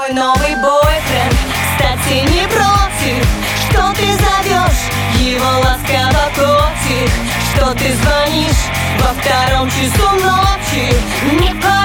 твой новый бойфренд, кстати, не против, что ты зовешь его ласково котик, что ты звонишь во 2 часу ночи. Не